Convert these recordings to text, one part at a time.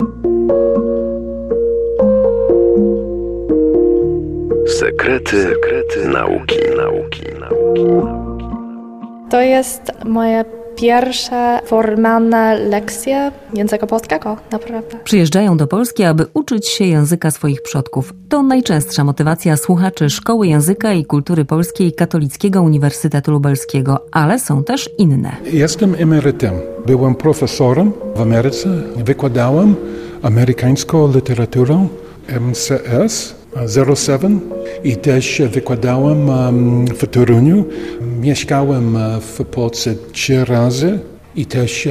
Sekrety nauki. To jest moja pierwsza formalna lekcja języka polskiego, naprawdę. Przyjeżdżają do Polski, aby uczyć się języka swoich przodków. To najczęstsza motywacja słuchaczy Szkoły Języka i Kultury Polskiej Katolickiego Uniwersytetu Lubelskiego, ale są też inne. Jestem emerytem. Byłem profesorem w Ameryce. Wykładałem amerykańską literaturę MCS 07 i też wykładałem w Toruniu. Mieszkałem w Polsce 3 razy i też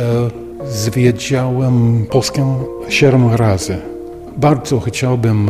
zwiedziałem Polskę 7 razy. Bardzo chciałbym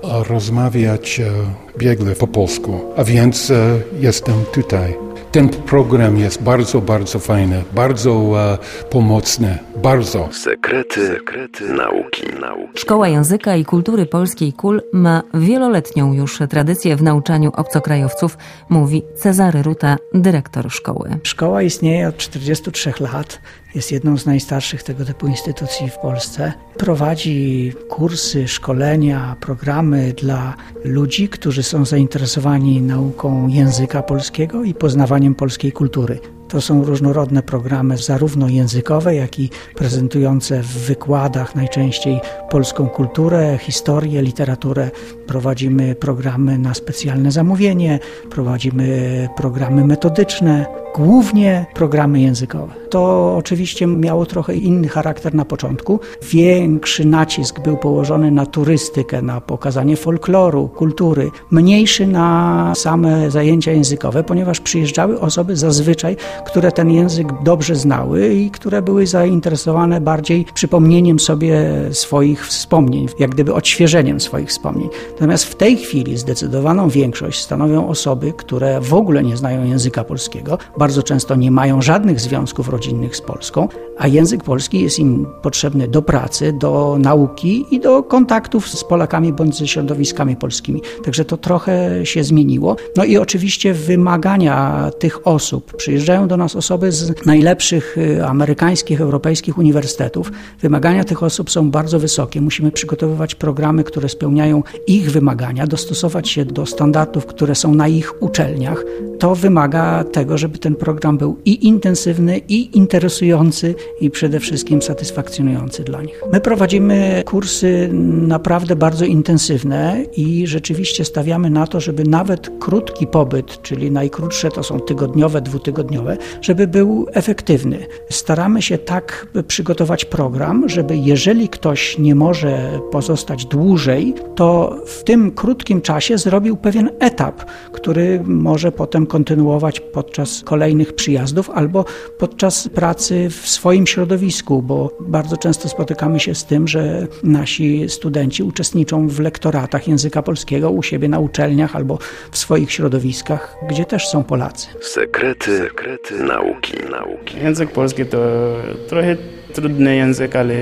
rozmawiać biegle po polsku, a więc jestem tutaj. Ten program jest bardzo, bardzo fajny, bardzo pomocny, bardzo. Sekrety nauki. Szkoła Języka i Kultury Polskiej KUL ma wieloletnią już tradycję w nauczaniu obcokrajowców, mówi Cezary Ruta, dyrektor szkoły. Szkoła istnieje od 43 lat. Jest jedną z najstarszych tego typu instytucji w Polsce. Prowadzi kursy, szkolenia, programy dla ludzi, którzy są zainteresowani nauką języka polskiego i poznawaniem polskiej kultury. To są różnorodne programy, zarówno językowe, jak i prezentujące w wykładach najczęściej polską kulturę, historię, literaturę. Prowadzimy programy na specjalne zamówienie, prowadzimy programy metodyczne, głównie programy językowe. To oczywiście miało trochę inny charakter na początku. Większy nacisk był położony na turystykę, na pokazanie folkloru, kultury, mniejszy na same zajęcia językowe, ponieważ przyjeżdżały osoby zazwyczaj, które ten język dobrze znały i które były zainteresowane bardziej przypomnieniem sobie swoich wspomnień, jak gdyby odświeżeniem swoich wspomnień. Natomiast w tej chwili zdecydowaną większość stanowią osoby, które w ogóle nie znają języka polskiego, bardzo często nie mają żadnych związków rodzinnych z Polską, a język polski jest im potrzebny do pracy, do nauki i do kontaktów z Polakami bądź ze środowiskami polskimi. Także to trochę się zmieniło. No i oczywiście wymagania tych osób. Przyjeżdżają do nas osoby z najlepszych amerykańskich, europejskich uniwersytetów. Wymagania tych osób są bardzo wysokie. Musimy przygotowywać programy, które spełniają ich wymagania, dostosować się do standardów, które są na ich uczelniach. To wymaga tego, żeby ten program był i intensywny, i interesujący, i przede wszystkim satysfakcjonujący dla nich. My prowadzimy kursy naprawdę bardzo intensywne i rzeczywiście stawiamy na to, żeby nawet krótki pobyt, czyli najkrótsze to są tygodniowe, 2-tygodniowe, żeby był efektywny. Staramy się tak przygotować program, żeby jeżeli ktoś nie może pozostać dłużej, to w tym krótkim czasie zrobił pewien etap, który może potem kontynuować podczas kolejnych przyjazdów albo podczas pracy w swoim środowisku, bo bardzo często spotykamy się z tym, że nasi studenci uczestniczą w lektoratach języka polskiego u siebie na uczelniach albo w swoich środowiskach, gdzie też są Polacy. Sekrety nauki. Język polski to trochę trudny język, ale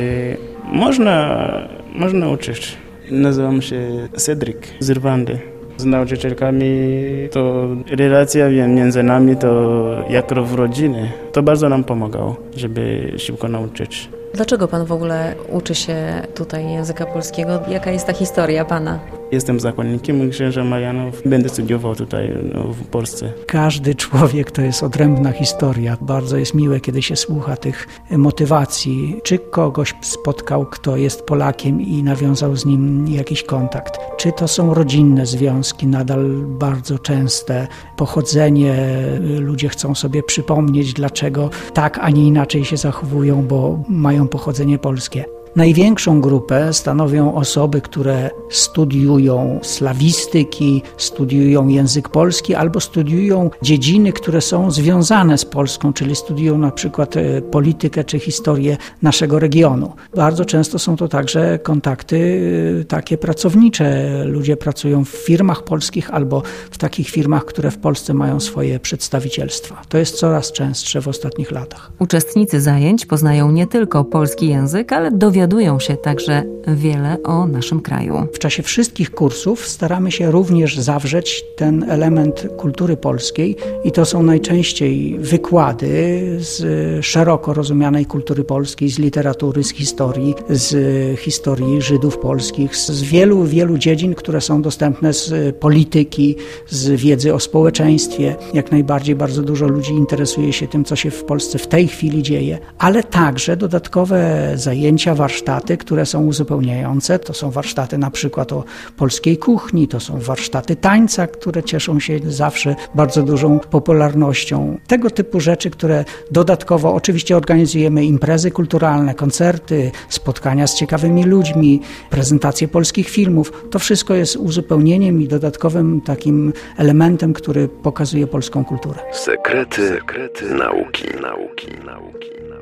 można uczyć. Nazywam się Cedric z Irlandii. Z nauczycielkami to relacja między nami to jak w rodzinie. To bardzo nam pomagało, żeby szybko nauczyć. Dlaczego pan w ogóle uczy się tutaj języka polskiego? Jaka jest ta historia pana? Jestem zakonnikiem księcia Marianów. Będę studiował tutaj w Polsce. Każdy człowiek to jest odrębna historia. Bardzo jest miłe, kiedy się słucha tych motywacji. Czy kogoś spotkał, kto jest Polakiem i nawiązał z nim jakiś kontakt. Czy to są rodzinne związki, nadal bardzo częste. Pochodzenie, ludzie chcą sobie przypomnieć, dlaczego tak, a nie inaczej się zachowują, bo mają pochodzenie polskie. Największą grupę stanowią osoby, które studiują slawistyki, studiują język polski albo studiują dziedziny, które są związane z Polską, czyli studiują na przykład politykę czy historię naszego regionu. Bardzo często są to także kontakty takie pracownicze. Ludzie pracują w firmach polskich albo w takich firmach, które w Polsce mają swoje przedstawicielstwa. To jest coraz częstsze w ostatnich latach. Uczestnicy zajęć poznają nie tylko polski język, ale dowiadują dowiadują się także wiele o naszym kraju. W czasie wszystkich kursów staramy się również zawrzeć ten element kultury polskiej i to są najczęściej wykłady z szeroko rozumianej kultury polskiej, z literatury, z historii Żydów polskich, z wielu dziedzin, które są dostępne z polityki, z wiedzy o społeczeństwie. Jak najbardziej bardzo dużo ludzi interesuje się tym, co się w Polsce w tej chwili dzieje, ale także dodatkowe zajęcia, warsztaty, które są uzupełniające. To są warsztaty na przykład o polskiej kuchni, to są warsztaty tańca, które cieszą się zawsze bardzo dużą popularnością. Tego typu rzeczy, które dodatkowo oczywiście organizujemy imprezy kulturalne, koncerty, spotkania z ciekawymi ludźmi, prezentacje polskich filmów. To wszystko jest uzupełnieniem i dodatkowym takim elementem, który pokazuje polską kulturę. Sekrety nauki.